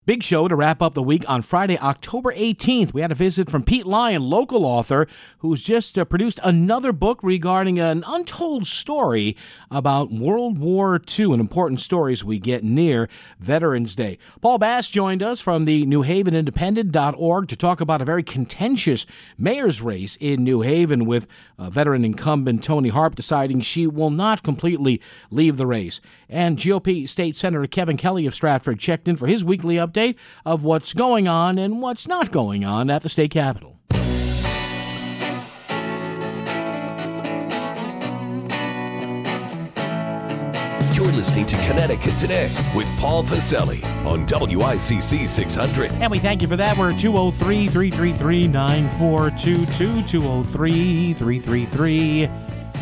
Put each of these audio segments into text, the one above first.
Big show to wrap up the week on Friday, October 18th. We had a visit from Pete Lyon, local author, who's just produced another book regarding an untold story about World War II and important stories we get near Veterans Day. Paul Bass joined us from the New Haven Independent.org to talk about a very contentious mayor's race in New Haven, with veteran incumbent Toni Harp deciding she will not completely leave the race. And GOP State Senator Kevin Kelly of Stratford checked in for his weekly update of what's going on and what's not going on at the state capitol. You're listening to Connecticut Today with Paul Pacelli on WICC 600. And we thank you for that. We're 203-333-9422, 203-333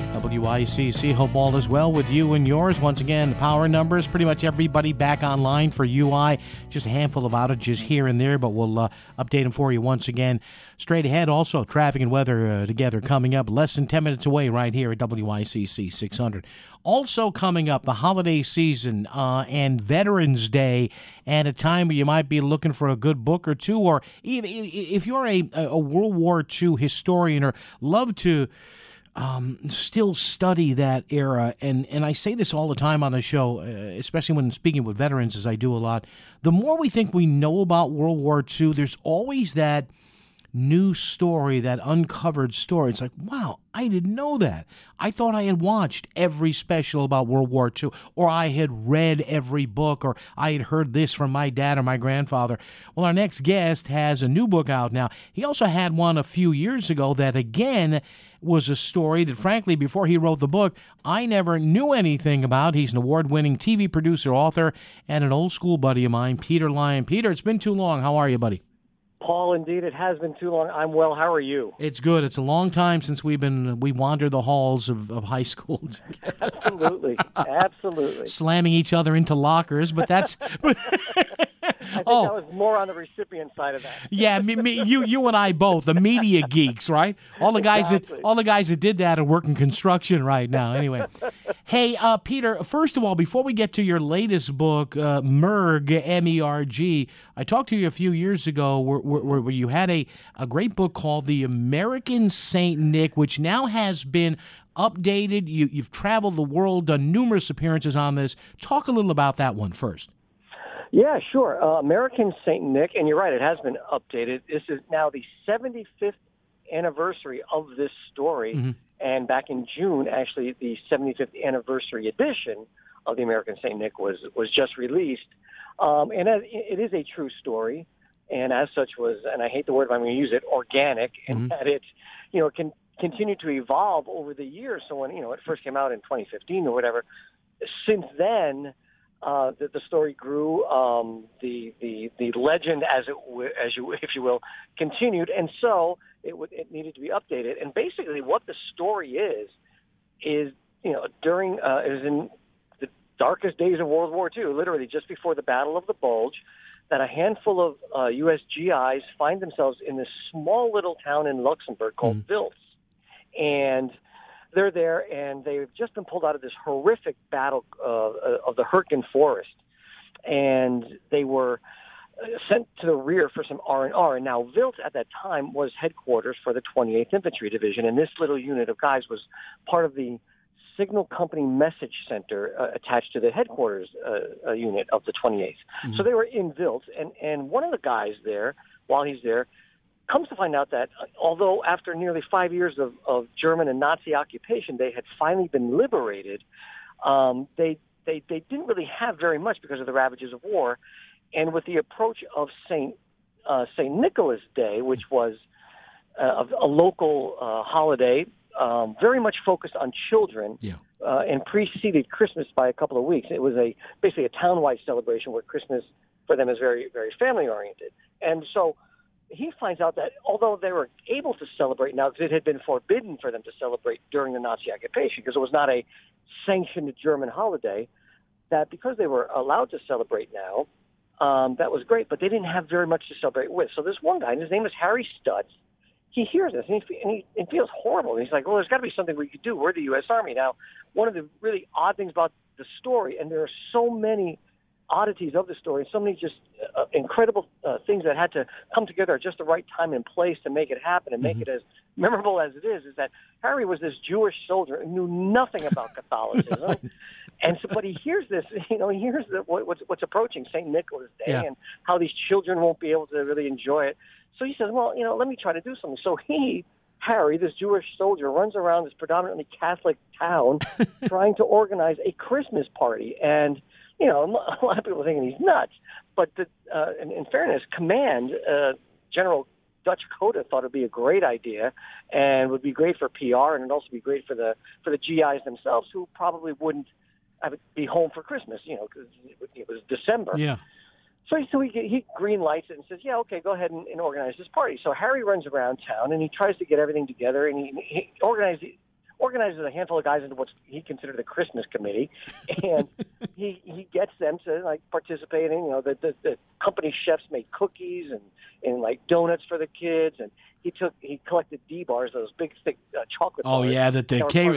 WICC. Hope all is well with you and yours. Once again, the power numbers, pretty much everybody back online for UI. Just a handful of outages here and there, but we'll update them for you once again. Straight ahead, also, traffic and weather together coming up less than 10 minutes away right here at WICC 600. Also coming up, the holiday season and Veterans Day, and a time where you might be looking for a good book or two, or even if you're a World War II historian or love to still study that era, and I say this all the time on the show, especially when speaking with veterans, as I do a lot. The more we think we know about World War II, there's always that new story, that uncovered story. It's like, wow, I didn't know that. I thought I had watched every special about World War II, or I had read every book, or I had heard this from my dad or my grandfather. Well, our next guest has a new book out now. He also had one a few years ago that, again, was a story that, frankly, before he wrote the book, I never knew anything about. He's an award-winning TV producer, author, and an old school buddy of mine, Peter Lyon. Peter, it's been too long. How are you, buddy? Paul, indeed, it has been too long. I'm well. How are you? It's good. It's a long time since we wandered the halls of high school. Absolutely. Absolutely. Slamming each other into lockers, but that's... I think I was more on the recipient side of that. Yeah, you and I both, the media geeks, right? All the guys that did that are working construction right now. Anyway, hey, Peter. First of all, before we get to your latest book, MERG, M-E-R-G, I talked to you a few years ago where you had a great book called The American Saint Nick, which now has been updated. You've traveled the world, done numerous appearances on this. Talk a little about that one first. Yeah, sure. American Saint Nick, and you're right, it has been updated. This is now the 75th anniversary of this story, mm-hmm. and back in June, actually, the 75th anniversary edition of the American Saint Nick was just released. And it is a true story, and as such was, and I hate the word, but I'm going to use it, organic, and that it, can continue to evolve over the years. So when, it first came out in 2015 or whatever, since then, the story grew, the legend, if you will, continued, and so it needed to be updated. And basically, what the story is during it was in the darkest days of World War II, literally just before the Battle of the Bulge, that a handful of U.S. GIs find themselves in this small little town in Luxembourg called Wiltz, and they're there, and they've just been pulled out of this horrific battle of the Hürtgen Forest, and they were sent to the rear for some R&R. And now Wiltz at that time was headquarters for the 28th Infantry Division, and this little unit of guys was part of the Signal Company Message Center attached to the headquarters unit of the 28th. Mm-hmm. So they were in Wiltz, and one of the guys there, while he's there, comes to find out that although after nearly 5 years of German and Nazi occupation, they had finally been liberated, they didn't really have very much because of the ravages of war. And with the approach of Saint Nicholas Day, which was a local holiday, very much focused on children, and preceded Christmas by a couple of weeks. It was basically a town-wide celebration where Christmas for them is very, very family-oriented. And so he finds out that although they were able to celebrate now, because it had been forbidden for them to celebrate during the Nazi occupation, because it was not a sanctioned German holiday, that because they were allowed to celebrate now, that was great, but they didn't have very much to celebrate with. So this one guy, and his name is Harry Stutz, he hears this, and he feels horrible. And he's like, well, there's got to be something we could do. We're the U.S. Army. Now, one of the really odd things about the story, and there are so many oddities of the story, so many just incredible things that had to come together at just the right time and place to make it happen and make it as memorable as it is that Harry was this Jewish soldier who knew nothing about Catholicism. And so, but he hears this, he hears what's approaching St. Nicholas Day and how these children won't be able to really enjoy it. So he says, well, let me try to do something. So Harry, this Jewish soldier, runs around this predominantly Catholic town trying to organize a Christmas party. And, a lot of people are thinking he's nuts. But in fairness, Command, General Dutch Coda thought it would be a great idea and would be great for PR, and it'd also be great for the GIs themselves, who probably wouldn't be home for Christmas, because it was December. Yeah. So he green lights it and says, yeah, okay, go ahead and organize this party. So Harry runs around town, and he tries to get everything together, and he organizes a handful of guys into what he considered the Christmas committee, and he gets them to participate in. The company chefs made cookies and donuts for the kids, and he collected D-bars, those big thick chocolate bars. Oh yeah, that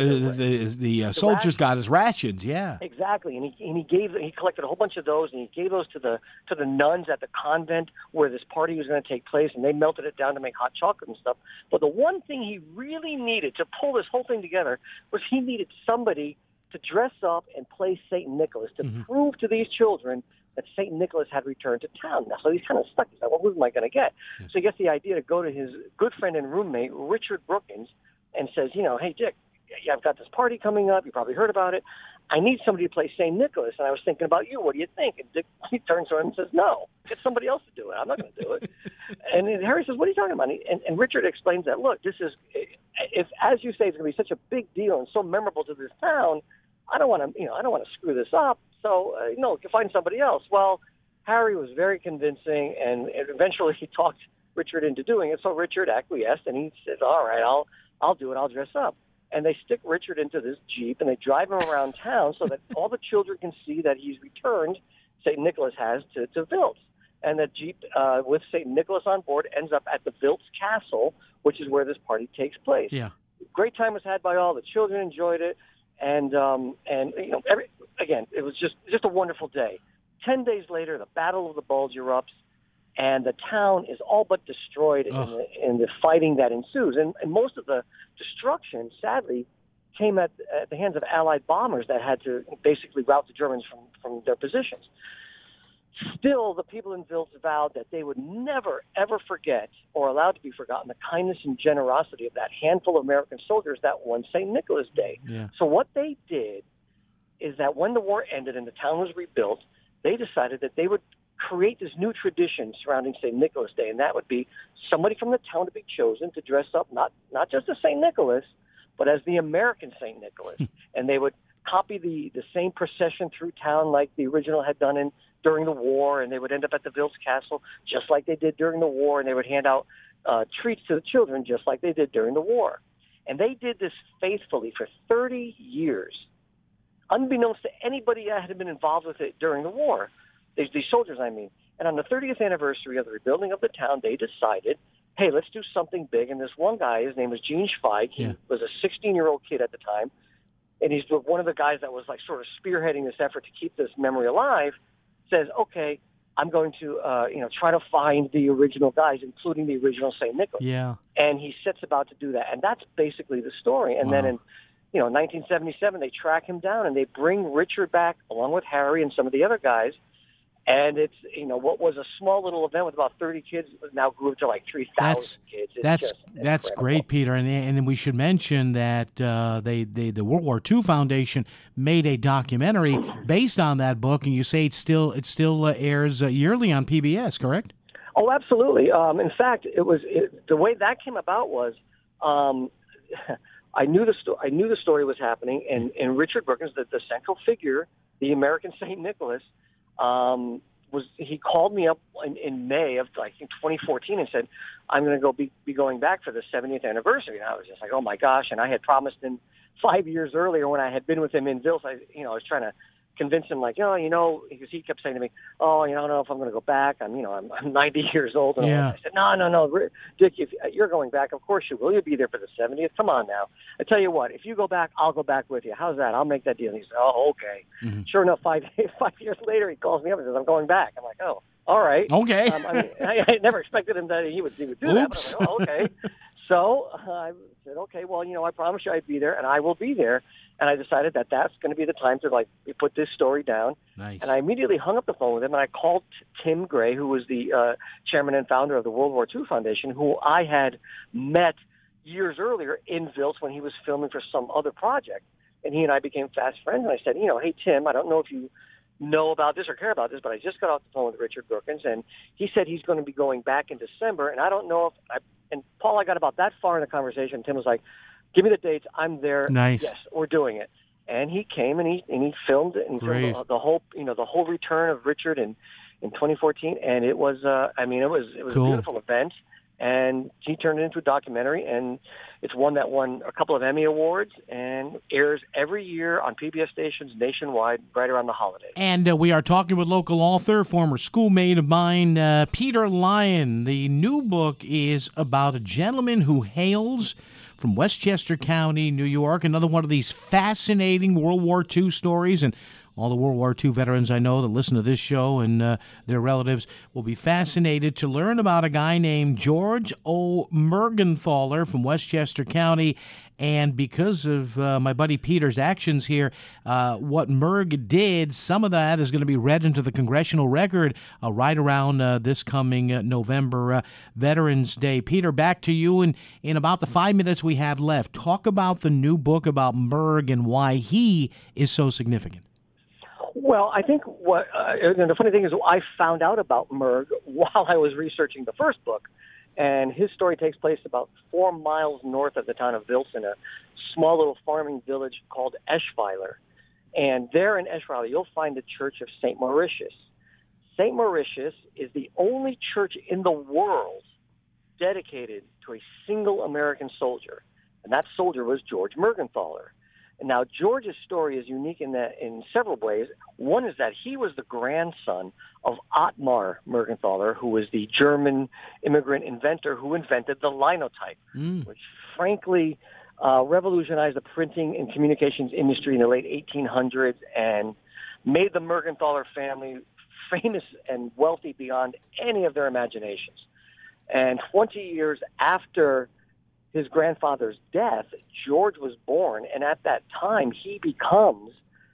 the soldiers got as rations. Yeah, exactly. And he collected a whole bunch of those, and he gave those to the nuns at the convent where this party was going to take place, and they melted it down to make hot chocolate and stuff. But the one thing he really needed to pull this whole thing together was he needed somebody to dress up and play St. Nicholas to prove to these children that St. Nicholas had returned to town. Now, so he's kind of stuck. He's like, well, who am I going to get? Yeah. So he gets the idea to go to his good friend and roommate, Richard Brookins, and says, hey, Dick, I've got this party coming up. You probably heard about it. I need somebody to play St. Nicholas, and I was thinking about you. What do you think? And Dick, he turns to him and says, no, get somebody else to do it. I'm not going to do it. And Harry says, what are you talking about? And Richard explains that, look, this is, if as you say, it's going to be such a big deal and so memorable to this town, I don't want to screw this up. So, you can find somebody else. Well, Harry was very convincing, and eventually he talked Richard into doing it. So Richard acquiesced, and he says, all right, I'll do it. I'll dress up. And they stick Richard into this Jeep, and they drive him around town so that all the children can see that he's returned, St. Nicholas has, to Viltz. And the Jeep with St. Nicholas on board ends up at the Viltz Castle, which is where this party takes place. Yeah. Great time was had by all. The children enjoyed it. And again, it was just a wonderful day. 10 days later, the Battle of the Bulge erupts, and the town is all but destroyed in the fighting that ensues. And most of the destruction, sadly, came at the hands of Allied bombers that had to basically rout the Germans from their positions. Still, the people in Viltz vowed that they would never, ever forget or allow to be forgotten the kindness and generosity of that handful of American soldiers that won St. Nicholas Day. Yeah. So what they did is that when the war ended and the town was rebuilt, they decided that they would create this new tradition surrounding St. Nicholas Day, and that would be somebody from the town to be chosen to dress up not just as St. Nicholas, but as the American St. Nicholas. And they would copy the same procession through town like the original had done during the war, and they would end up at the Viltz Castle just like they did during the war, and they would hand out treats to the children just like they did during the war. And they did this faithfully for 30 years, unbeknownst to anybody that had been involved with it during the war, these soldiers, I mean. And on the 30th anniversary of the rebuilding of the town, they decided, hey, let's do something big. And this one guy, his name was Gene Schweig. He was a 16-year-old kid at the time, and he's one of the guys that was sort of spearheading this effort to keep this memory alive, says, okay, I'm going to try to find the original guys, including the original St. Nicholas. Yeah. And he sets about to do that. And that's basically the story. And then in 1977, they track him down, and they bring Richard back along with Harry and some of the other guys. And it's, what was a small little event with about 30 kids now grew to 3,000 kids. That's great, Peter. And we should mention that the World War II Foundation made a documentary based on that book, and you say it still airs yearly on PBS, correct? Oh, absolutely. In fact, the way that came about was I knew the story was happening, and Richard Brookins, the central figure, the American St. Nicholas, he called me up in May of, I think, 2014 and said, I'm going to be going back for the 70th anniversary. And I was just like, oh my gosh. And I had promised him 5 years earlier when I had been with him in Viltz, I was trying to convince him, like, because he kept saying to me, "Oh, I don't know if I'm going to go back. I'm 90 years old." And Yeah. I said, "No, Dick, if you're going back, of course you will. You'll be there for the 70th. Come on now. I tell you what, if you go back, I'll go back with you. How's that? I'll make that deal." And he said, "Oh, okay." Mm-hmm. Sure enough, 5 years later, he calls me up and says, "I'm going back." I'm like, "Oh, all right." Okay. I never expected him that he would do that. But I'm like, "Oh, okay." So I said, "Okay, well, I promised you I'd be there, and I will be there." And I decided that that's going to be the time to put this story down. Nice. And I immediately hung up the phone with him, and I called Tim Gray, who was the chairman and founder of the World War II Foundation, who I had met years earlier in Vils when he was filming for some other project. And he and I became fast friends. And I said, "Hey, Tim, I don't know if you know about this or care about this, but I just got off the phone with Richard Brookins, and he said he's going to be going back in December. And I don't know if and Paul, I got about that far in the conversation. Tim was like, 'Give me the dates. I'm there.' Nice. Yes, we're doing it." And he came and he filmed it and Great. filmed the whole return of Richard in 2014. And it was it was Cool. a beautiful event. And he turned it into a documentary, and it's one that won a couple of Emmy Awards and airs every year on PBS stations nationwide right around the holidays. And we are talking with local author, former schoolmate of mine, Peter Lyon. The new book is about a gentleman who hails from Westchester County, New York, another one of these fascinating World War II stories. And all the World War II veterans I know that listen to this show and their relatives will be fascinated to learn about a guy named George O. Mergenthaler from Westchester County. And because of my buddy Peter's actions here, what Merg did, some of that is going to be read into the congressional record right around this coming November Veterans Day. Peter, back to you in about the 5 minutes we have left. Talk about the new book about Merg and why he is so significant. Well, I think the funny thing is I found out about Merg while I was researching the first book, and his story takes place about 4 miles north of the town of Vils in a small little farming village called Eschweiler. And there in Eschweiler, you'll find the Church of St. Mauritius. St. Mauritius is the only church in the world dedicated to a single American soldier, and that soldier was George Mergenthaler. And now, George's story is unique in several ways. One is that he was the grandson of Ottmar Mergenthaler, who was the German immigrant inventor who invented the linotype, which frankly revolutionized the printing and communications industry in the late 1800s and made the Mergenthaler family famous and wealthy beyond any of their imaginations. And 20 years after his grandfather's death, George was born, and at that time, he becomes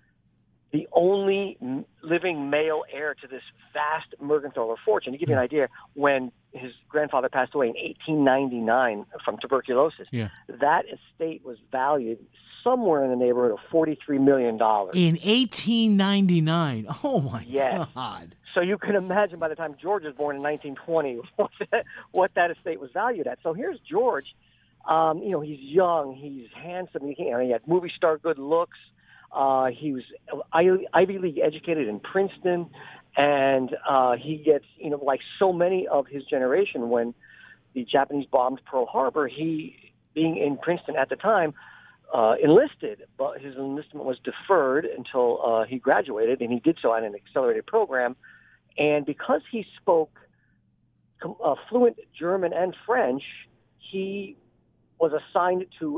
the only living male heir to this vast Mergenthaler fortune. To give you an idea, when his grandfather passed away in 1899 from tuberculosis, that estate was valued somewhere in the neighborhood of $43 million. In 1899. Oh, my God. So you can imagine by the time George was born in 1920 what that estate was valued at. So here's George. He's young, he's handsome, he had movie star good looks. He was Ivy League educated in Princeton, and he gets, like so many of his generation, when the Japanese bombed Pearl Harbor, he, being in Princeton at the time, enlisted, but his enlistment was deferred until he graduated, and he did so on an accelerated program. And because he spoke fluent German and French, he was assigned to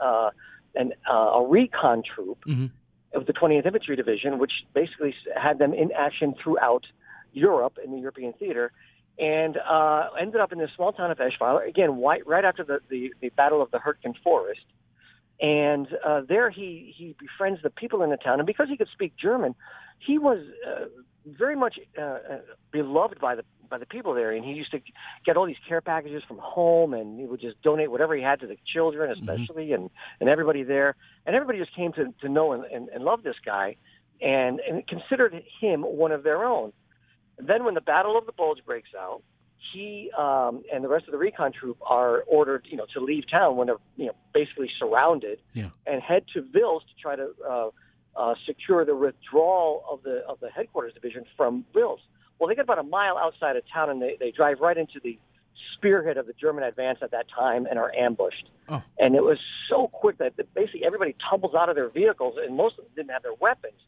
a recon troop of the 20th Infantry Division, which basically had them in action throughout Europe in the European theater, and ended up in this small town of Eschweiler, again, right after the Battle of the Hürtgen Forest. And there he befriends the people in the town, and because he could speak German, he was very much beloved by the people there, and he used to get all these care packages from home, and he would just donate whatever he had to the children, especially, and everybody there, and everybody just came to know and love this guy, and considered him one of their own. And then when the Battle of the Bulge breaks out, he and the rest of the recon troop are ordered, to leave town when they're, basically surrounded, and head to Vils to try to secure the withdrawal of the headquarters division from Vils. Well, they get about a mile outside of town, and they drive right into the spearhead of the German advance at that time and are ambushed. Oh. And it was so quick that basically everybody tumbles out of their vehicles, and most of them didn't have their weapons.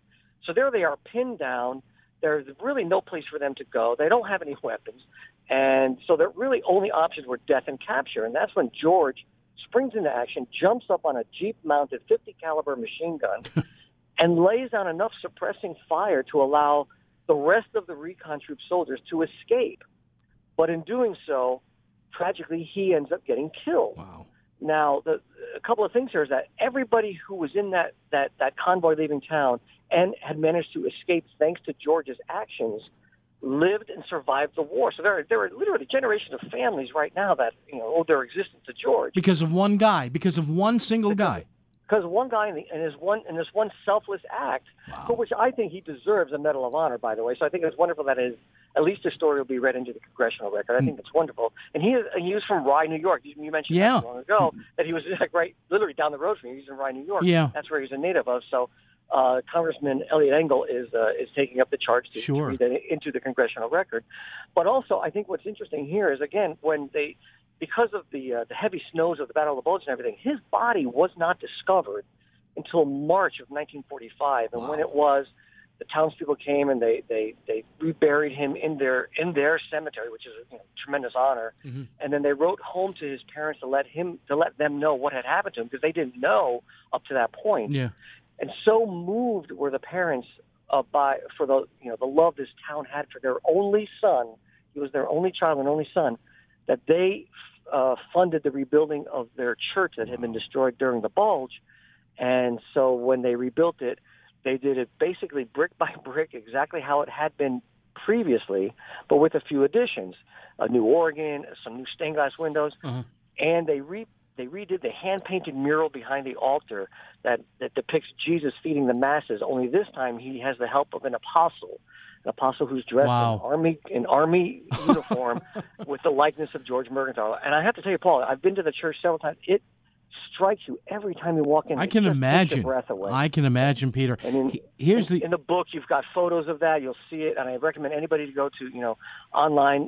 So there they are pinned down. There's really no place for them to go. They don't have any weapons. And so their really only options were death and capture. And that's when George springs into action, jumps up on a Jeep-mounted 50 caliber machine gun, and lays down enough suppressing fire to allow the rest of the recon troop soldiers to escape. But in doing so, tragically, he ends up getting killed. Wow. Now, a couple of things here is that everybody who was in that convoy leaving town and had managed to escape thanks to George's actions lived and survived the war. So there are literally generations of families right now that owe their existence to George Because of one guy, because of one single guy. Because one guy in this one selfless act, for which I think he deserves a Medal of Honor, by the way. So I think it's wonderful that at least his story will be read into the congressional record. I think it's wonderful. And he was from Rye, New York. You mentioned that long ago that he was right, literally down the road from you. He's in Rye, New York. Yeah. That's where he's a native of. So Congressman Elliot Engel is taking up the charge to read that into the congressional record. But also, I think what's interesting here is, again, when because of the heavy snows of the Battle of the Bulge and everything, his body was not discovered until March of 1945. And when it was, the townspeople came and they reburied him in their cemetery, which is a tremendous honor. Mm-hmm. And then they wrote home to his parents to let them know what had happened to him, because they didn't know up to that point. Yeah. And so moved were the parents for the love this town had for their only son. He was their only child and only son, that they funded the rebuilding of their church that had been destroyed during the Bulge. And so when they rebuilt it, they did it basically brick by brick, exactly how it had been previously, but with a few additions: a new organ, some new stained glass windows, and they redid the hand-painted mural behind the altar that depicts Jesus feeding the masses. Only this time he has the help of an apostle who's dressed in army uniform with the likeness of George Mergenthaler. And I have to tell you, Paul, I've been to the church several times. It strikes you every time you walk in. I can imagine. Takes your breath away. I can imagine, Peter. And in the book, you've got photos of that. You'll see it, and I recommend anybody to go to online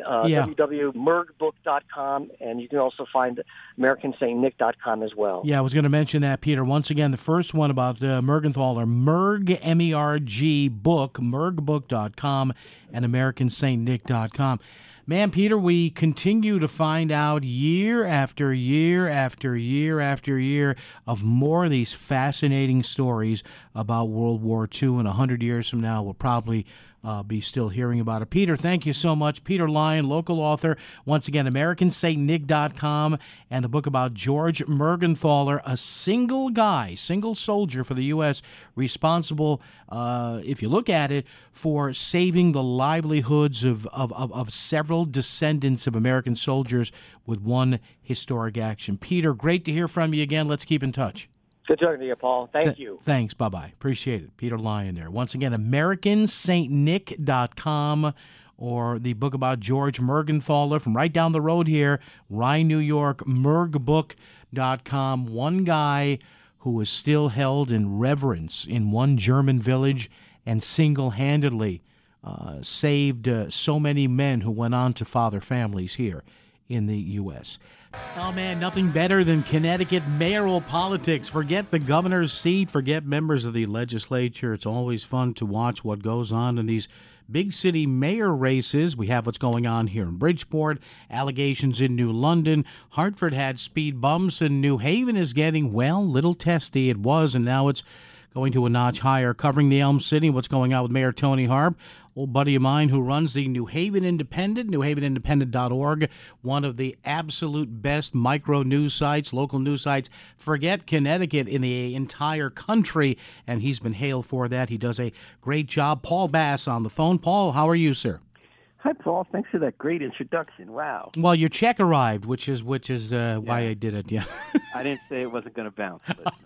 www.mergbook.com, and you can also find AmericanSaintNick.com as well. Yeah, I was going to mention that, Peter. Once again, the first one about Mergenthaler, Merg, M-E-R-G, book, mergbook.com, and AmericanSaintNick.com. Man, Peter, we continue to find out year after year after year after year of more of these fascinating stories about World War II. And 100 years from now, we'll probably be still hearing about it. Peter, thank you so much. Peter Lyon, local author. Once again, AmericanSaintNick.com, and the book about George Mergenthaler, a single guy, single soldier for the U.S., responsible, if you look at it, for saving the livelihoods of several descendants of American soldiers with one historic action. Peter, great to hear from you again. Let's keep in touch. Good talking to you, Paul. Thank you. Thanks. Bye-bye. Appreciate it. Peter Lyon there. Once again, AmericanSaintNick.com, or the book about George Mergenthaler from right down the road here, Rye, New York, mergbook.com. One guy who was still held in reverence in one German village and single-handedly saved so many men who went on to father families here in the U.S. Oh, man, nothing better than Connecticut mayoral politics. Forget the governor's seat, forget members of the legislature. It's always fun to watch what goes on in these big city mayor races. We have what's going on here in Bridgeport, allegations in New London. Hartford had speed bumps, and New Haven is getting, little testy. It was, and now it's going to a notch higher. Covering the Elm City, what's going on with Mayor Tony Harp, old buddy of mine who runs the New Haven Independent, newhavenindependent.org, one of the absolute best micro news sites, local news sites. Forget Connecticut, in the entire country, and he's been hailed for that. He does a great job. Paul Bass on the phone. Paul, how are you, sir? Hi, Paul. Thanks for that great introduction. Wow. Well, your check arrived, which is why I did it. Yeah. I didn't say it wasn't going to bounce.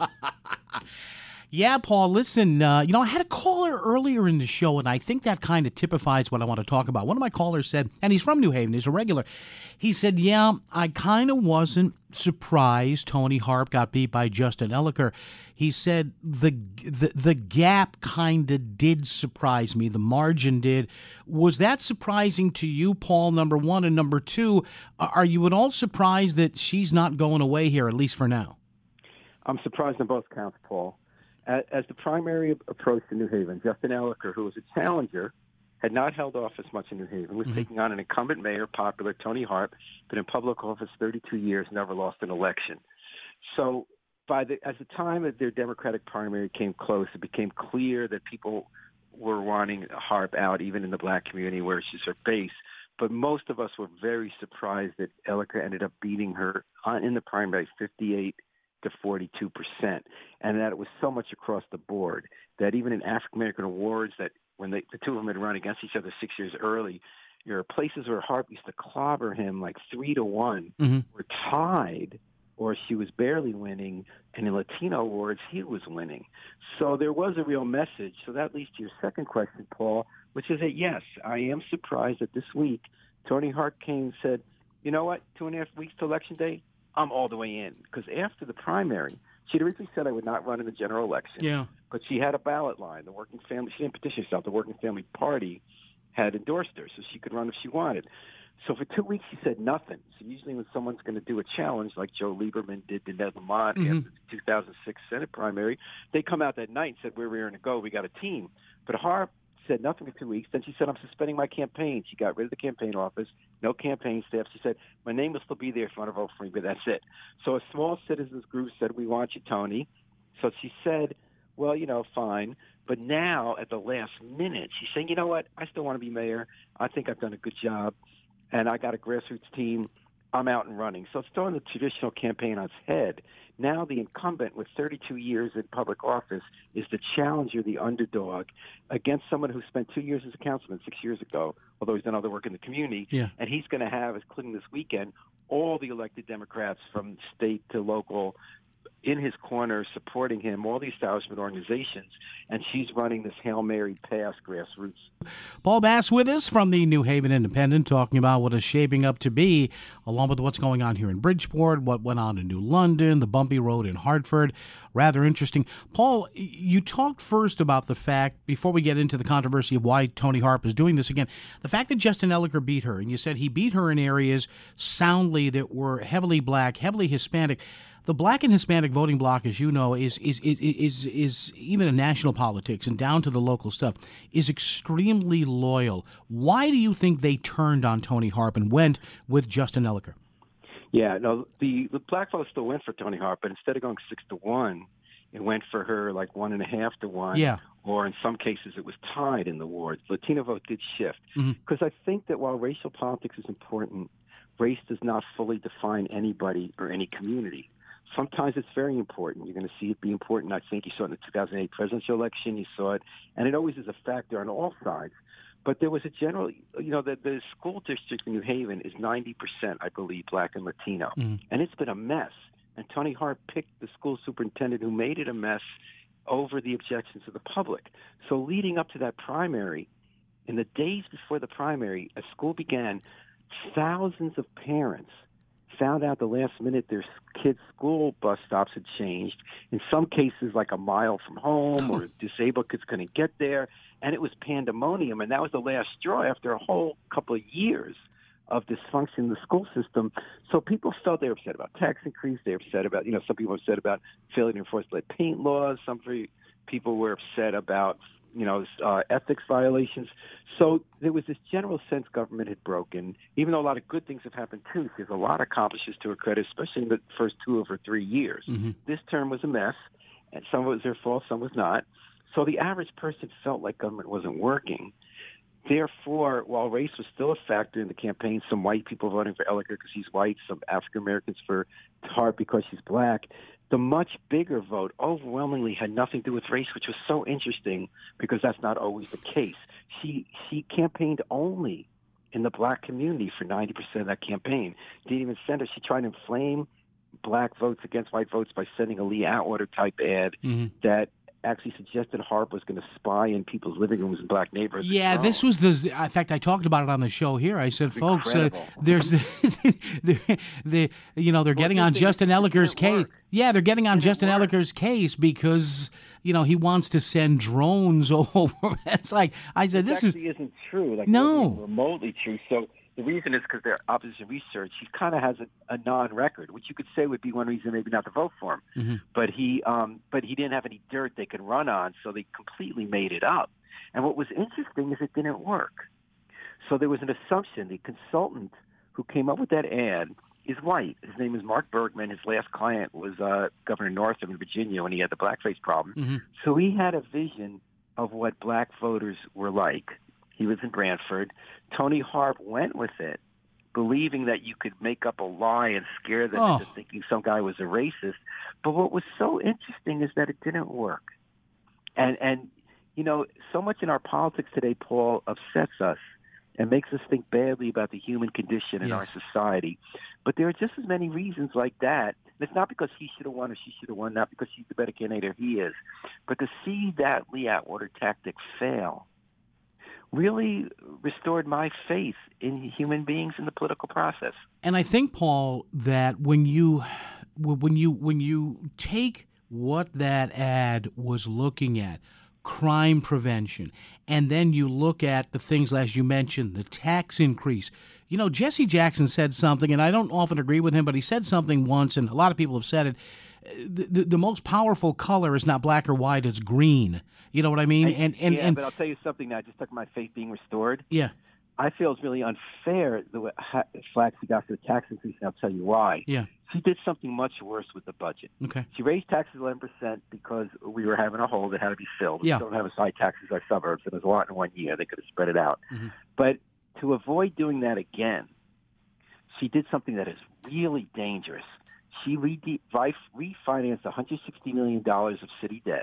Yeah, Paul, listen, I had a caller earlier in the show, and I think that kind of typifies what I want to talk about. One of my callers said, and he's from New Haven, he's a regular, he said, I kind of wasn't surprised Tony Harp got beat by Justin Elicker. He said the gap kind of did surprise me, the margin did. Was that surprising to you, Paul, number one? And number two, are you at all surprised that she's not going away here, at least for now? I'm surprised on both counts, Paul. as the primary approached in New Haven, Justin Elicker, who was a challenger, had not held office much in New Haven, was taking on an incumbent mayor, popular Tony Harp, been in public office 32 years, never lost an election. So as the time of their Democratic primary came close, it became clear that people were wanting Harp out, even in the black community where she's her base. But most of us were very surprised that Elicker ended up beating her in the primary 58 to 42%, and that it was so much across the board that even in African American awards, that when the two of them had run against each other 6 years early, there are places where Harp used to clobber him like 3-1, were tied, or she was barely winning, and in Latino awards, he was winning. So there was a real message. So that leads to your second question, Paul, which is that, yes, I am surprised that this week Tony Harp came and said, you know what, 2.5 weeks to Election Day, I'm all the way in. Because after the primary, she'd originally said I would not run in the general election. Yeah. But she had a ballot line. The Working Family, she didn't petition herself. The Working Family Party had endorsed her, so she could run if she wanted. So for 2 weeks, she said nothing. So usually when someone's going to do a challenge, like Joe Lieberman did to Ned Lamont after the 2006 Senate primary, they come out that night and said, we're ready to go. We got a team. But Harp said nothing for 2 weeks. Then she said, I'm suspending my campaign. She got rid of the campaign office, no campaign staff. She said, my name will still be there if you want to vote for me, but that's it. So a small citizens group said, we want you, Tony. So she said, well, fine. But now, at the last minute, she's saying, you know what? I still want to be mayor. I think I've done a good job, and I got a grassroots team. I'm out and running. So it's throwing the traditional campaign on its head. Now the incumbent with 32 years in public office is the challenger, the underdog, against someone who spent 2 years as a councilman 6 years ago, although he's done other work in the community. Yeah. And he's going to have, including this weekend, all the elected Democrats from state to local in his corner supporting him, all the establishment organizations, and she's running this Hail Mary pass grassroots. Paul Bass with us from the New Haven Independent, talking about what is shaping up to be, along with what's going on here in Bridgeport, what went on in New London, the bumpy road in Hartford. Rather interesting. Paul, you talked first about the fact, before we get into the controversy of why Tony Harp is doing this again, the fact that Justin Elicker beat her, and you said he beat her in areas soundly that were heavily black, heavily Hispanic. The black and Hispanic voting bloc, as you know, is even in national politics and down to the local stuff, is extremely loyal. Why do you think they turned on Tony Harp and went with Justin Elicker? Yeah, no, the black vote still went for Tony Harp, but instead of going 6-1, it went for her like 1.5-1. Yeah. Or in some cases, it was tied in the wards. Latino vote did shift because I think that while racial politics is important, race does not fully define anybody or any community. Sometimes it's very important. You're going to see it be important. I think you saw it in the 2008 presidential election. You saw it, and it always is a factor on all sides. But there was a general, the school district in New Haven is 90%, I believe, black and Latino. And it's been a mess. And Tony Harp picked the school superintendent who made it a mess over the objections of the public. So leading up to that primary, in the days before the primary, as school began, thousands of parents found out the last minute their kids' school bus stops had changed. In some cases, like a mile from home, or disabled kids couldn't get there. And it was pandemonium. And that was the last straw after a whole couple of years of dysfunction in the school system. So people felt they were upset about tax increase. They were upset about, some people were upset about failure to enforce lead paint laws. Some people were upset about, ethics violations. So there was this general sense government had broken, even though a lot of good things have happened too. There's a lot of accomplishments to her credit, especially in the first 2 of her 3 years. This term was a mess, and some of it was their fault, some was not. So the average person felt like government wasn't working. Therefore, while race was still a factor in the campaign, some white people voting for Elicker because he's white, some African Americans for Harp because she's black, the much bigger vote overwhelmingly had nothing to do with race, which was so interesting because that's not always the case. She campaigned only in the black community for 90% of that campaign. Didn't even send her. She tried to inflame black votes against white votes by sending a Lee Atwater type ad that actually suggested Harp was going to spy in people's living rooms in black neighborhoods. Yeah, this was in fact, I talked about it on the show here. I said, folks, there's, they're getting on Justin Elicker's case. Yeah, they're getting on Justin Elicker's case because, he wants to send drones over. It's like, I said, this actually isn't true. Like, no. It wasn't remotely true. So The reason is because their opposition research, he kind of has a non-record, which you could say would be one reason maybe not to vote for him. Mm-hmm. But he didn't have any dirt they could run on, so they completely made it up. And what was interesting is it didn't work. So there was an assumption. The consultant who came up with that ad is white. His name is Mark Bergman. His last client was Governor Northam in Virginia when he had the blackface problem. Mm-hmm. So he had a vision of what black voters were like. He was in Brantford. Tony Harp went with it, believing that you could make up a lie and scare them into thinking some guy was a racist. But what was so interesting is that it didn't work. And you know, so much in our politics today, Paul, upsets us and makes us think badly about the human condition in our society. But there are just as many reasons like that. And it's not because he should have won or she should have won, not because she's the better candidate or he is. But to see that Lee Atwater tactic fail really restored my faith in human beings in the political process. And I think, Paul, that when you take what that ad was looking at, crime prevention, and then you look at the things, as you mentioned, the tax increase. You know, Jesse Jackson said something, and I don't often agree with him, but he said something once, and a lot of people have said it. The most powerful color is not black or white; it's green. You know what I mean? But I'll tell you something now. I just talked about my faith being restored. Yeah. I feel it's really unfair the way flack she got for the tax increase, and I'll tell you why. Yeah. She did something much worse with the budget. Okay. She raised taxes 11% because we were having a hole that had to be filled. Yeah. We don't have as high taxes as our suburbs, and there's a lot in 1 year. They could have spread it out. Mm-hmm. But to avoid doing that again, she did something that is really dangerous. She refinanced $160 million of city debt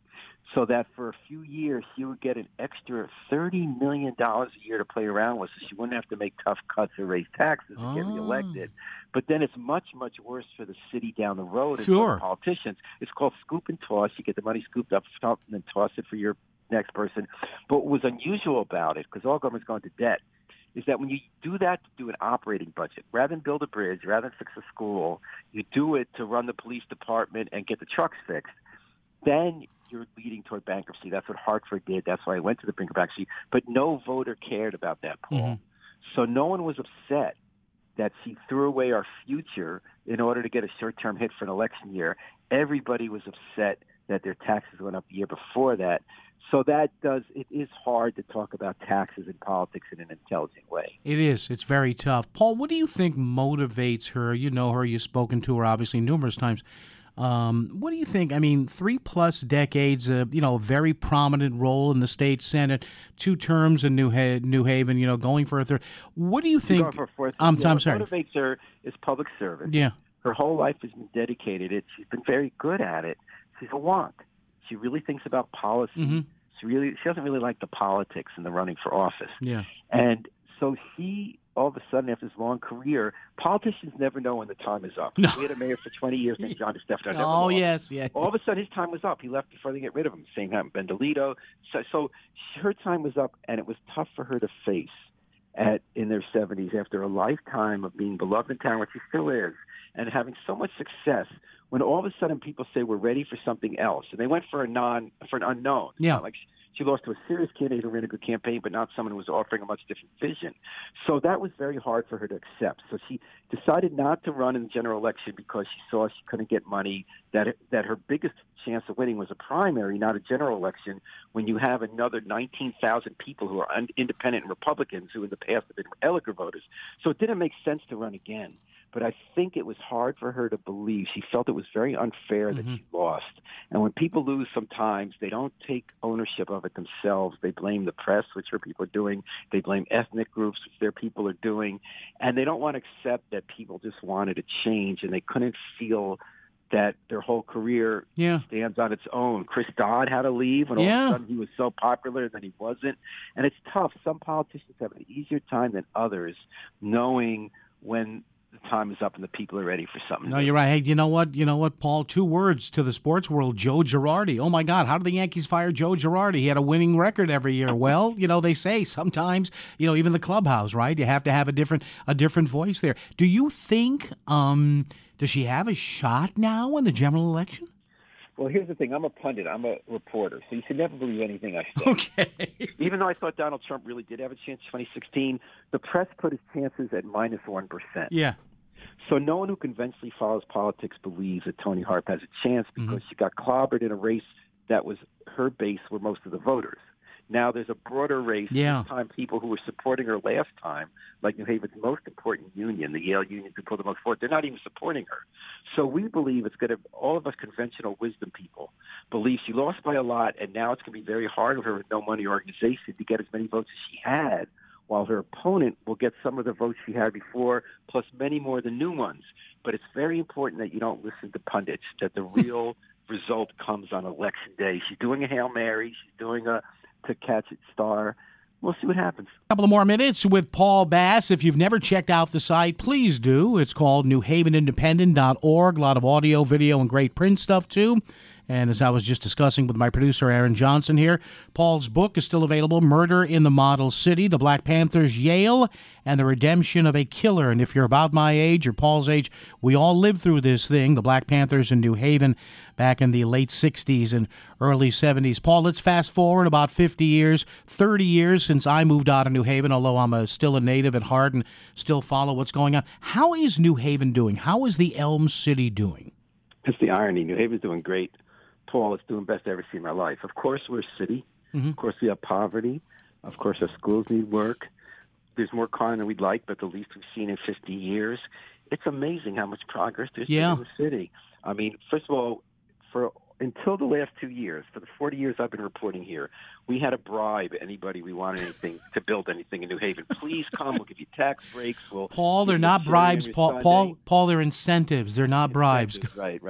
so that for a few years she would get an extra $30 million a year to play around with, so she wouldn't have to make tough cuts or raise taxes and get reelected. But then it's much, much worse for the city down the road and for the politicians. It's called scoop and toss. You get the money scooped up top and then toss it for your next person. But what was unusual about it, because all government's gone to debt, is that when you do that to do an operating budget, rather than build a bridge, rather than fix a school, you do it to run the police department and get the trucks fixed, then you're leading toward bankruptcy. That's what Hartford did. That's why I went to the brink of bankruptcy. But no voter cared about that, Paul. Mm-hmm. So no one was upset that she threw away our future in order to get a short-term hit for an election year. Everybody was upset that their taxes went up the year before that. So it is hard to talk about taxes in politics in an intelligent way. It is. It's very tough. Paul, what do you think motivates her? You know her. You've spoken to her, obviously, numerous times. What do you think? I mean, 3+ decades, a very prominent role in the state Senate, 2 terms in New Haven, going for a third. What do you think? Going for a fourth. I'm sorry. What motivates her is public service. Yeah. Her whole life has been dedicated. She's been very good at it. She's a wonk. She really thinks about policy. Mm-hmm. She doesn't really like the politics and the running for office. Yeah. And so she, all of a sudden, after this long career, politicians never know when the time is up. No. We had a mayor for 20 years named John DeStefano. Oh, yes, yeah. All of a sudden, his time was up. He left before they get rid of him. Same happened Ben DeLito. So her time was up, and it was tough for her to face in their 70s after a lifetime of being beloved in town, which she still is, and having so much success. When all of a sudden people say we're ready for something else, and they went for an unknown. Yeah. Like she lost to a serious candidate who ran a good campaign, but not someone who was offering a much different vision. So that was very hard for her to accept. So she decided not to run in the general election because she saw she couldn't get money, that her biggest chance of winning was a primary, not a general election, when you have another 19,000 people who are independent and Republicans who in the past have been Elliger voters. So it didn't make sense to run again. But I think it was hard for her to believe. She felt it was very unfair that she lost. And when people lose sometimes, they don't take ownership of it themselves. They blame the press, which her people are doing. They blame ethnic groups, which their people are doing. And they don't want to accept that people just wanted to change, and they couldn't feel that their whole career stands on its own. Chris Dodd had to leave, and all of a sudden he was so popular that he wasn't. And it's tough. Some politicians have an easier time than others knowing when the time is up and the people are ready for something. No, you're right. Hey, you know what, Paul? 2 words to the sports world: Joe Girardi. Oh my God, how did the Yankees fire Joe Girardi? He had a winning record every year. Well, they say sometimes, even the clubhouse, right? You have to have a different voice there. Do you think does she have a shot now in the general election? Well, here's the thing. I'm a pundit. I'm a reporter, so you should never believe anything I say. Okay. Even though I thought Donald Trump really did have a chance in 2016, the press put his chances at -1%. Yeah. So no one who conventionally follows politics believes that Toni Harp has a chance because she got clobbered in a race that was her base were most of the voters. Now there's a broader race. Yeah. This time people who were supporting her last time, like New Haven's most important union, the Yale Union, who pulled the most votes, they're not even supporting her. So we believe it's going to, all of us conventional wisdom people believe she lost by a lot, and now it's going to be very hard for her with no money organization to get as many votes as she had, while her opponent will get some of the votes she had before, plus many more than new ones. But it's very important that you don't listen to pundits, that the real result comes on Election Day. She's doing a Hail Mary. She's doing a to catch it star. We'll see what happens. A couple of more minutes with Paul Bass. If you've never checked out the site, please do. It's called newhavenindependent.org. A lot of audio, video, and great print stuff, too. And as I was just discussing with my producer, Aaron Johnson here, Paul's book is still available, Murder in the Model City, The Black Panthers, Yale, and the Redemption of a Killer. And if you're about my age or Paul's age, we all lived through this thing, the Black Panthers in New Haven back in the late 60s and early 70s. Paul, let's fast forward about 50 years, 30 years since I moved out of New Haven, although I'm still a native at heart and still follow what's going on. How is New Haven doing? How is the Elm City doing? It's the irony. New Haven's doing great. Paul, it's doing best I've ever seen in my life. Of course, we're a city. Of course, we have poverty. Of course, our schools need work. There's more crime than we'd like, but the least we've seen in 50 years. It's amazing how much progress there's been in the city. I mean, first of all, until the last 2 years, for the 40 years I've been reporting here, we had to bribe anybody we wanted anything to build anything in New Haven. Please come. We'll give you tax breaks. Paul, they're not bribes. Paul, they're incentives. They're not bribes. Right.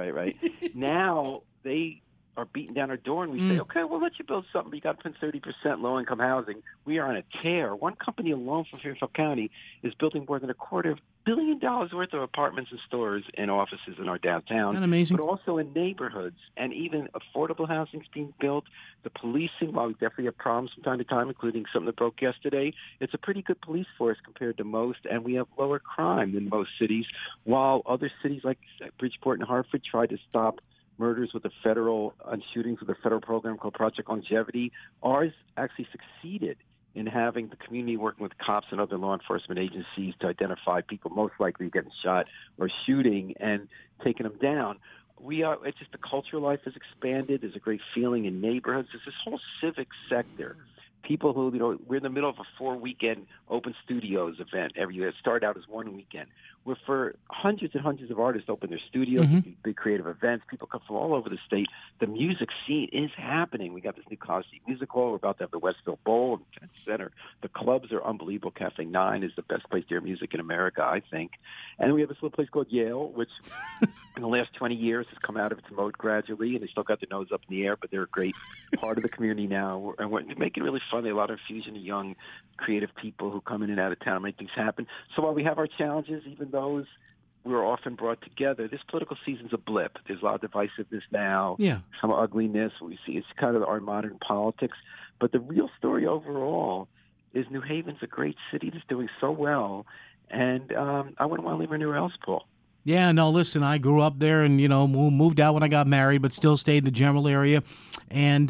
Now they are beating down our door, and we say, okay, we'll let you build something, but you got to put 30% low-income housing. We are on a tear. One company alone from Fairfield County is building more than $250 million worth of apartments and stores and offices in our downtown. Isn't that amazing? But also in neighborhoods, and even affordable housing is being built. The policing, while we definitely have problems from time to time, including something that broke yesterday, it's a pretty good police force compared to most, and we have lower crime than most cities, while other cities like Bridgeport and Hartford try to stop murders with shootings with a federal program called Project Longevity. Ours actually succeeded in having the community working with cops and other law enforcement agencies to identify people most likely getting shot or shooting and taking them down. It's just the cultural life has expanded. There's a great feeling in neighborhoods. There's this whole civic sector. People who, we're in the middle of a 4-weekend open studios event every year. It started out as one weekend. Where for hundreds and hundreds of artists open their studios, big creative events. People come from all over the state. The music scene is happening. We got this new College Street Music Hall. We're about to have the Westville Bowl and Penn Center. The clubs are unbelievable. Cafe 9 is the best place to hear music in America, I think. And we have this little place called Yale, which in the last 20 years has come out of its mode gradually, and they still got their nose up in the air, but they're a great part of the community now. And we're making it really fun. They have a lot of infusion of young, creative people who come in and out of town and make things happen. So while we have our challenges, even those we're often brought together, this political season's a blip. There's a lot of divisiveness now, some ugliness. We see it's kind of our modern politics. But the real story overall is New Haven's a great city that's doing so well, and I wouldn't want to live anywhere else, Paul. Yeah, no, listen, I grew up there and, moved out when I got married, but still stayed in the general area. And,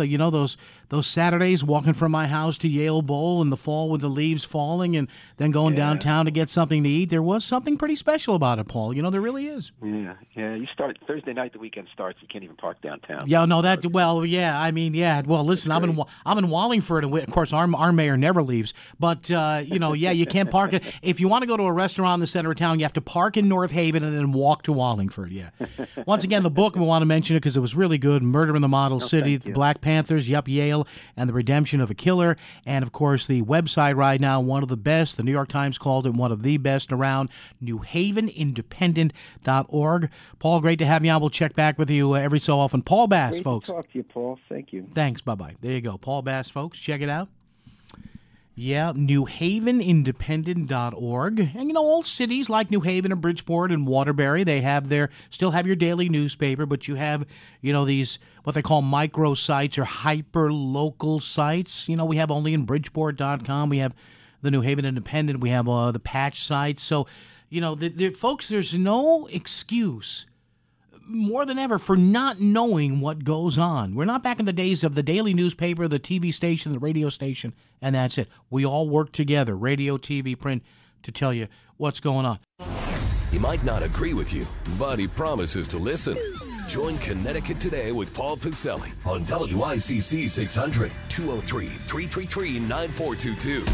those Saturdays walking from my house to Yale Bowl in the fall with the leaves falling and then going downtown to get something to eat, there was something pretty special about it, Paul. There really is. Yeah. You start Thursday night, the weekend starts. You can't even park downtown. Yeah, no, Well, listen, I'm in Wallingford, and of course, our mayor never leaves. But, you can't park it. If you want to go to a restaurant in the center of town, you have to park in North Haven and then walk to Wallingford, Once again, the book, we want to mention it because it was really good, Murder in the Model City, The Black Panthers, Yale, and the Redemption of a Killer. And, of course, the website right now, one of the best. The New York Times called it one of the best around, newhavenindependent.org. Paul, great to have you on. We'll check back with you every so often. Paul Bass, great folks. Great to talk to you, Paul. Thank you. Thanks. Bye-bye. There you go. Paul Bass, folks. Check it out. Yeah, newhavenindependent.org. And, all cities like New Haven and Bridgeport and Waterbury, they have still have your daily newspaper, but you have, these, what they call micro sites or hyper-local sites. We have only in Bridgeport.com. We have the New Haven Independent. We have the patch sites. So, folks, there's no excuse more than ever for not knowing what goes on. We're not back in the days of the daily newspaper, the TV station, the radio station, and that's it. We all work together, radio, TV, print, to tell you what's going on. He might not agree with you, but he promises to listen. Join Connecticut Today with Paul Pacelli on WICC 600, 203-333-9422.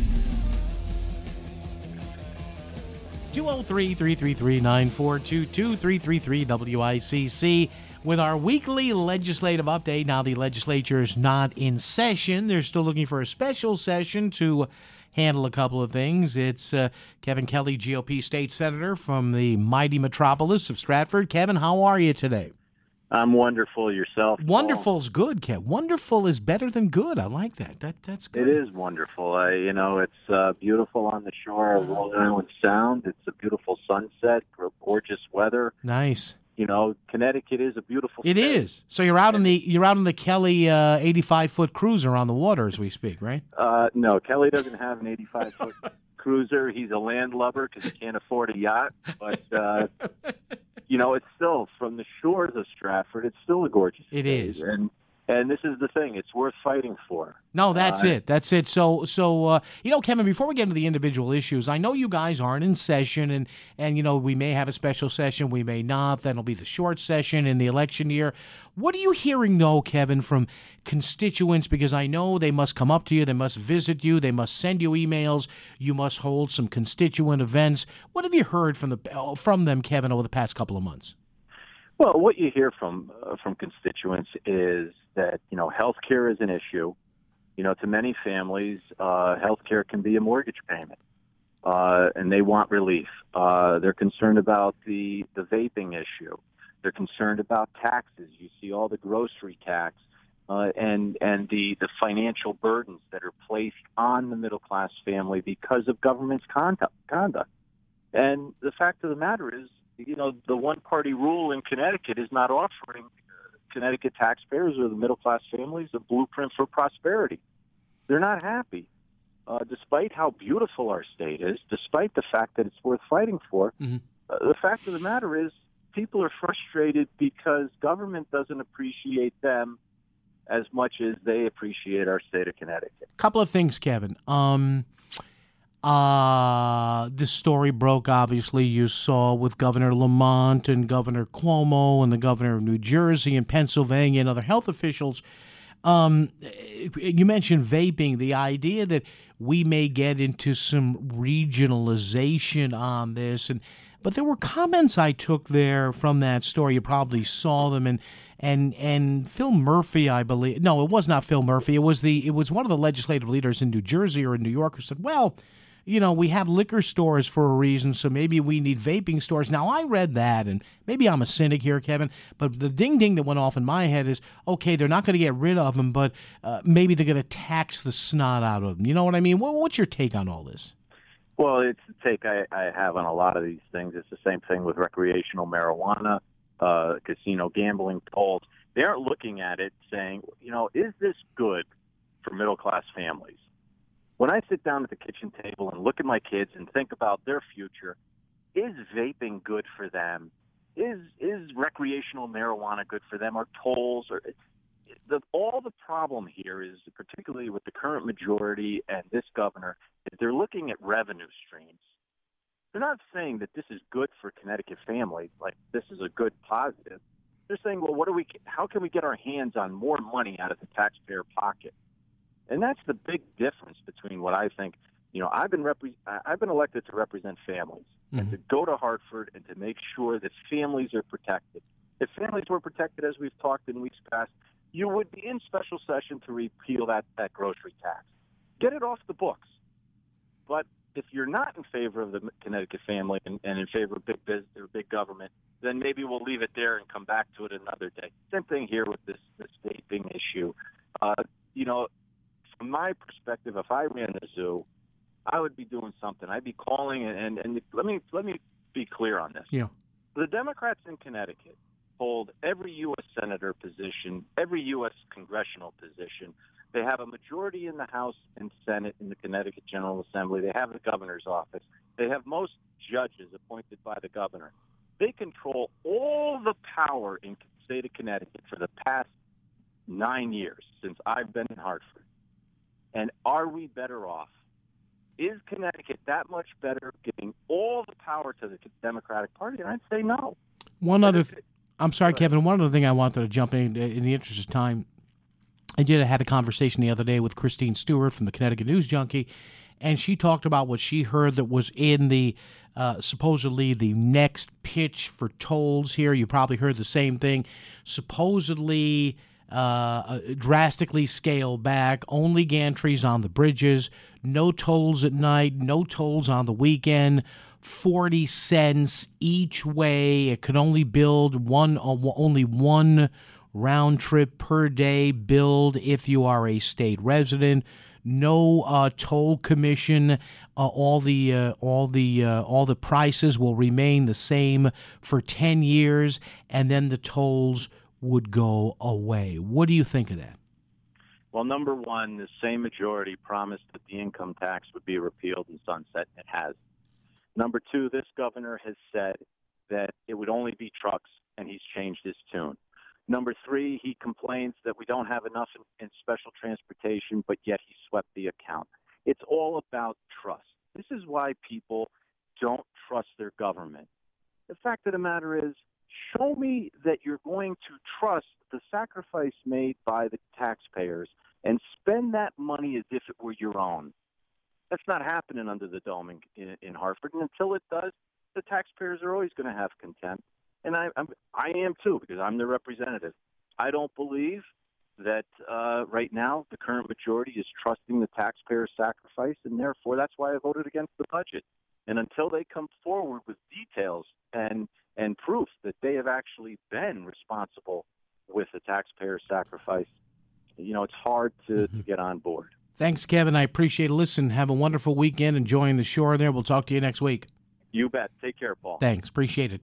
203-333-9422, 333-WICC, with our weekly legislative update. Now the legislature is not in session. They're still looking for a special session to handle a couple of things. It's Kevin Kelly, GOP state senator from the mighty metropolis of Stratford. Kevin, how are you today? I'm wonderful. Yourself? Wonderful's good, Kev. Wonderful is better than good. I like that. That's good. It is wonderful. It's beautiful on the shore of Long Island Sound. It's a beautiful sunset, gorgeous weather. Nice. Connecticut is a beautiful It state. is. So you're out in the Kelly 85-foot cruiser on the water as we speak, right? No, Kelly doesn't have an 85-foot cruiser. He's a landlubber because he can't afford a yacht. But it's still, from the shores of Stratford, it's still a gorgeous It state. is. And this is the thing. It's worth fighting for. No, that's it. That's it. So Kevin, before we get into the individual issues, I know you guys aren't in session, and we may have a special session, we may not. That'll be the short session in the election year. What are you hearing, though, Kevin, from constituents? Because I know they must come up to you, they must visit you, they must send you emails, you must hold some constituent events. What have you heard from them, Kevin, over the past couple of months? Well, what you hear from constituents is that health care is an issue. To many families, health care can be a mortgage payment, and they want relief. They're concerned about the vaping issue. They're concerned about taxes. You see all the grocery tax and the financial burdens that are placed on the middle class family because of government's conduct. And the fact of the matter is, the one-party rule in Connecticut is not offering Connecticut taxpayers or the middle-class families a blueprint for prosperity. They're not happy. Despite how beautiful our state is, despite the fact that it's worth fighting for, the fact of the matter is people are frustrated because government doesn't appreciate them as much as they appreciate our state of Connecticut. Couple of things, Kevin. This story broke, obviously, you saw with Governor Lamont and Governor Cuomo and the governor of New Jersey and Pennsylvania and other health officials. You mentioned vaping, the idea that we may get into some regionalization on this. But there were comments I took there from that story. You probably saw them. And Phil Murphy, I believe. No, it was not Phil Murphy. It was one of the legislative leaders in New Jersey or in New York who said, well, we have liquor stores for a reason, so maybe we need vaping stores. Now, I read that, and maybe I'm a cynic here, Kevin, but the ding-ding that went off in my head is, okay, they're not going to get rid of them, but maybe they're going to tax the snot out of them. You know what I mean? What's your take on all this? Well, it's the take I have on a lot of these things. It's the same thing with recreational marijuana, casino gambling, tolls. They aren't looking at it saying, is this good for middle-class families? When I sit down at the kitchen table and look at my kids and think about their future, is vaping good for them? Is recreational marijuana good for them? Or tolls? All the problem here is, particularly with the current majority and this governor, is they're looking at revenue streams. They're not saying that this is good for Connecticut families, like this is a good positive. They're saying, well, how can we get our hands on more money out of the taxpayer pocket? And that's the big difference between what I think. I've been elected to represent families and to go to Hartford and to make sure that families are protected. If families were protected, as we've talked in weeks past, you would be in special session to repeal that grocery tax. Get it off the books. But if you're not in favor of the Connecticut family and in favor of big business or big government, then maybe we'll leave it there and come back to it another day. Same thing here with this vaping issue. From my perspective, if I ran the zoo, I would be doing something. I'd be calling, and let me be clear on this. Yeah. The Democrats in Connecticut hold every U.S. senator position, every U.S. congressional position. They have a majority in the House and Senate in the Connecticut General Assembly. They have the governor's office. They have most judges appointed by the governor. They control all the power in the state of Connecticut for the past 9 years since I've been in Hartford. And are we better off? Is Connecticut that much better giving all the power to the Democratic Party? And I'd say no. I'm sorry, Kevin. One other thing I wanted to jump in the interest of time. I had a conversation the other day with Christine Stewart from the Connecticut News Junkie, and she talked about what she heard that was in the supposedly the next pitch for tolls here. You probably heard the same thing. Supposedly drastically scale back, only gantries on the bridges, no tolls at night, no tolls on the weekend, 40 cents each way. It could only build only one round trip per day billed if you are a state resident. No toll commission. All the prices will remain the same for 10 years, and then the tolls would go away. What do you think of that? Well, number one, the same majority promised that the income tax would be repealed and sunset, and it has. Number two, this governor has said that it would only be trucks, and he's changed his tune. Number three, he complains that we don't have enough in special transportation, but yet he swept the account. It's all about trust. This is why people don't trust their government. The fact of the matter is, show me that you're going to trust the sacrifice made by the taxpayers and spend that money as if it were your own. That's not happening under the dome in Hartford. And until it does, the taxpayers are always going to have contempt. And I am too, because I'm the representative. I don't believe that right now the current majority is trusting the taxpayers' sacrifice, and therefore that's why I voted against the budget. And until they come forward with details and proof that they have actually been responsible with the taxpayer sacrifice, it's hard to get on board. Thanks, Kevin. I appreciate it. Listen, have a wonderful weekend enjoying the shore there. We'll talk to you next week. You bet. Take care, Paul. Thanks. Appreciate it.